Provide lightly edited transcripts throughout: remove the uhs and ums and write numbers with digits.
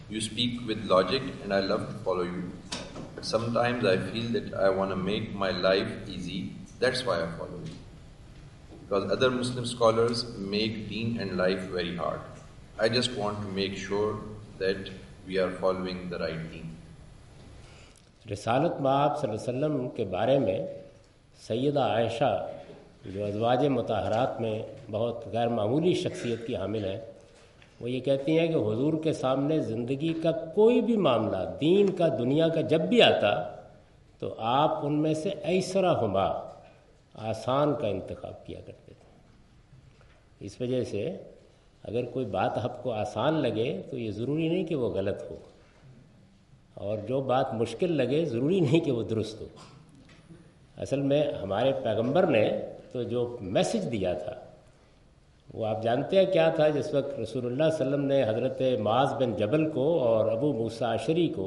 You speak with logic and I love to follow you. But sometimes I feel that I want to make my life easy. That's why I follow you. Because other Muslim scholars make deen and life very hard. I just want to make sure that we are following the right deen. رسالت مآب صلی اللہ علیہ وسلم کے بارے میں سیدہ عائشہ جو ازواج مطہرات میں بہت غیر معمولی شخصیت کی حامل ہیں، وہ یہ کہتی ہیں کہ حضور کے سامنے زندگی کا کوئی بھی معاملہ دین کا دنیا کا جب بھی آتا تو آپ ان میں سے ایسرہما آسان کا انتخاب کیا کرتے تھے۔ اس وجہ سے اگر کوئی بات آپ کو آسان لگے تو یہ ضروری نہیں کہ وہ غلط ہو، اور جو بات مشکل لگے ضروری نہیں کہ وہ درست ہو۔ اصل میں ہمارے پیغمبر نے تو جو میسج دیا تھا وہ آپ جانتے ہیں کیا تھا؟ جس وقت رسول اللہ صلی اللہ علیہ وسلم نے حضرت معاذ بن جبل کو اور ابو موسیٰ اشعری کو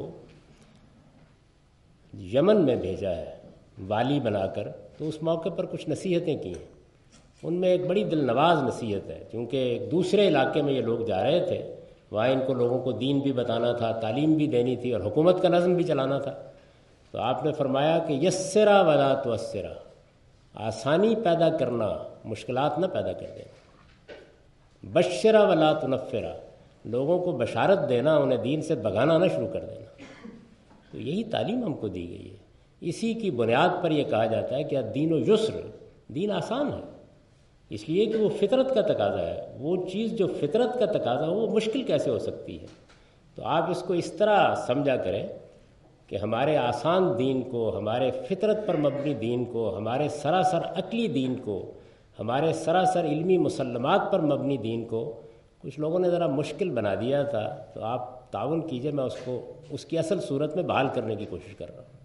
یمن میں بھیجا ہے والی بنا کر، تو اس موقع پر کچھ نصیحتیں کی ہیں۔ ان میں ایک بڑی دل نواز نصیحت ہے، کیونکہ ایک دوسرے علاقے میں یہ لوگ جا رہے تھے، وہاں ان کو لوگوں کو دین بھی بتانا تھا، تعلیم بھی دینی تھی، اور حکومت کا نظم بھی چلانا تھا۔ تو آپ نے فرمایا کہ یسرا ولا تعسرا، آسانی پیدا کرنا، مشکلات نہ پیدا کر دینا۔ بشرا ولا تنفرا، لوگوں کو بشارت دینا، انہیں دین سے بھگانا نہ شروع کر دینا۔ تو یہی تعلیم ہم کو دی گئی ہے۔ اسی کی بنیاد پر یہ کہا جاتا ہے کہ دین و یسر، دین آسان ہے، اس لیے کہ وہ فطرت کا تقاضا ہے۔ وہ چیز جو فطرت کا تقاضا ہو وہ مشکل کیسے ہو سکتی ہے؟ تو آپ اس کو اس طرح سمجھا کریں کہ ہمارے آسان دین کو، ہمارے فطرت پر مبنی دین کو، ہمارے سراسر عقلی دین کو، ہمارے سراسر علمی مسلمات پر مبنی دین کو کچھ لوگوں نے ذرا مشکل بنا دیا تھا۔ تو آپ تعاون کیجئے، میں اس کو اس کی اصل صورت میں بحال کرنے کی کوشش کر رہا ہوں۔